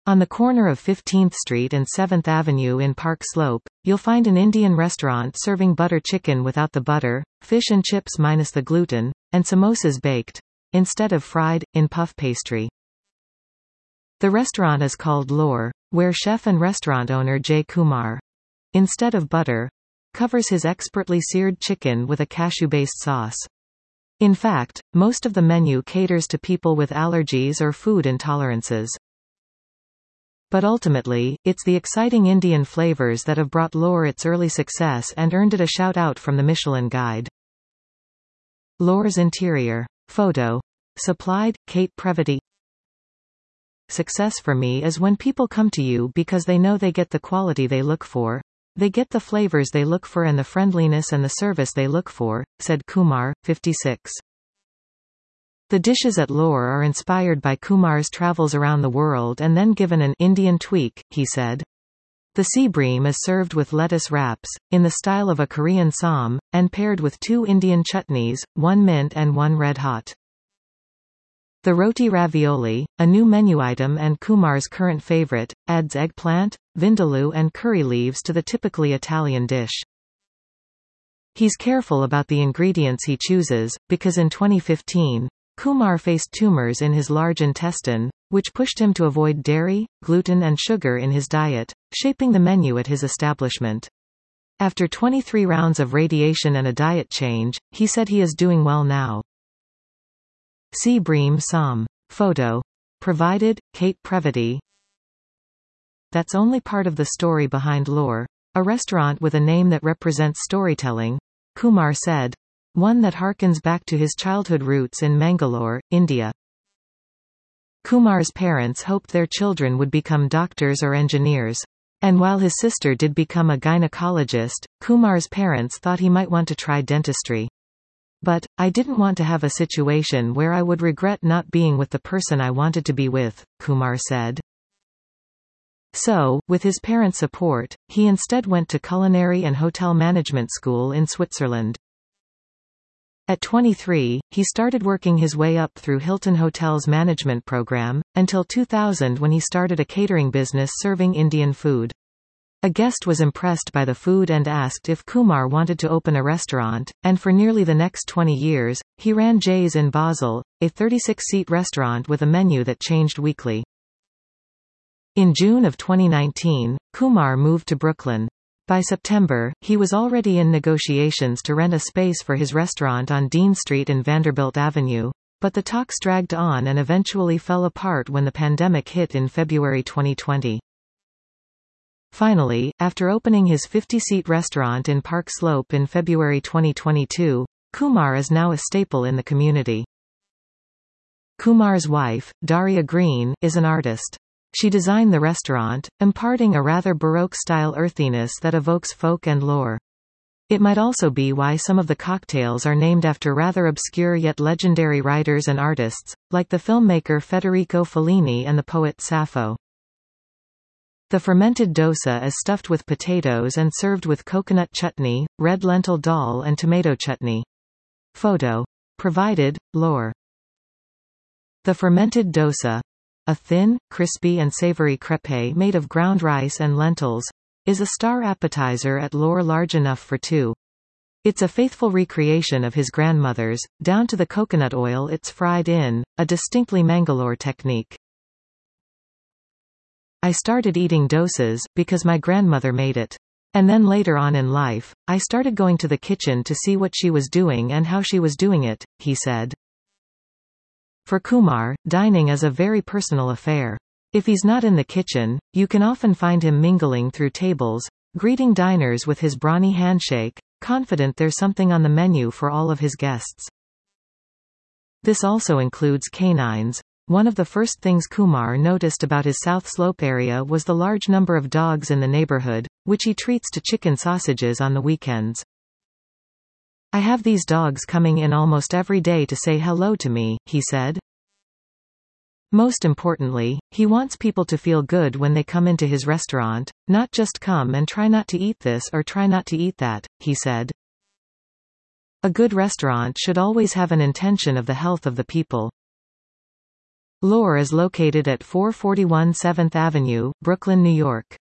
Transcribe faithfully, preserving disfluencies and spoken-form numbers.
On the corner of fifteenth Street and seventh Avenue in Park Slope, you'll find an Indian restaurant serving butter chicken without the butter, fish and chips minus the gluten, and samosas baked, instead of fried, in puff pastry. The restaurant is called Lore, where chef and restaurant owner Jay Kumar, instead of butter, covers his expertly seared chicken with a cashew-based sauce. In fact, most of the menu caters to people with allergies or food intolerances. But ultimately, it's the exciting Indian flavors that have brought Lore its early success and earned it a shout-out from the Michelin Guide. Lore's interior. Photo. Supplied, Kate Previty. Success for me is when people come to you because they know they get the quality they look for, they get the flavors they look for and the friendliness and the service they look for, said Kumar, fifty-six. The dishes at Lore are inspired by Kumar's travels around the world and then given an Indian tweak, he said. The sea bream is served with lettuce wraps, in the style of a Korean som, and paired with two Indian chutneys, one mint and one red hot. The roti ravioli, a new menu item and Kumar's current favorite, adds eggplant, vindaloo and curry leaves to the typically Italian dish. He's careful about the ingredients he chooses, because in twenty fifteen, Kumar faced tumors in his large intestine, which pushed him to avoid dairy, gluten and sugar in his diet, shaping the menu at his establishment. After twenty-three rounds of radiation and a diet change, he said he is doing well now. Sea bream som. Photo. Provided, Kate Previty. That's only part of the story behind Lore, a restaurant with a name that represents storytelling, Kumar said. One that harkens back to his childhood roots in Mangalore, India. Kumar's parents hoped their children would become doctors or engineers. And while his sister did become a gynecologist, Kumar's parents thought he might want to try dentistry. But, I didn't want to have a situation where I would regret not being with the person I wanted to be with, Kumar said. So, with his parents' support, he instead went to culinary and hotel management school in Switzerland. At twenty-three, he started working his way up through Hilton Hotels management program, until two thousand when he started a catering business serving Indian food. A guest was impressed by the food and asked if Kumar wanted to open a restaurant, and for nearly the next twenty years, he ran Jay's in Basel, a thirty-six seat restaurant with a menu that changed weekly. In June of twenty nineteen, Kumar moved to Brooklyn. By September, he was already in negotiations to rent a space for his restaurant on Dean Street and Vanderbilt Avenue, but the talks dragged on and eventually fell apart when the pandemic hit in February twenty twenty. Finally, after opening his fifty seat restaurant in Park Slope in February twenty twenty-two, Kumar is now a staple in the community. Kumar's wife, Daria Green, is an artist. She designed the restaurant, imparting a rather Baroque-style earthiness that evokes folk and lore. It might also be why some of the cocktails are named after rather obscure yet legendary writers and artists, like the filmmaker Federico Fellini and the poet Sappho. The fermented dosa is stuffed with potatoes and served with coconut chutney, red lentil dal and tomato chutney. Photo. Provided, Lore. The fermented dosa, a thin, crispy and savory crepe made of ground rice and lentils, is a star appetizer at Lore large enough for two. It's a faithful recreation of his grandmother's, down to the coconut oil it's fried in, a distinctly Mangalore technique. I started eating dosas, because my grandmother made it. And then later on in life, I started going to the kitchen to see what she was doing and how she was doing it, he said. For Kumar, dining is a very personal affair. If he's not in the kitchen, you can often find him mingling through tables, greeting diners with his brawny handshake, confident there's something on the menu for all of his guests. This also includes canines. One of the first things Kumar noticed about his South Slope area was the large number of dogs in the neighborhood, which he treats to chicken sausages on the weekends. I have these dogs coming in almost every day to say hello to me, he said. Most importantly, he wants people to feel good when they come into his restaurant, not just come and try not to eat this or try not to eat that, he said. A good restaurant should always have an intention of the health of the people. Lohr is located at four forty-one seventh Avenue, Brooklyn, New York.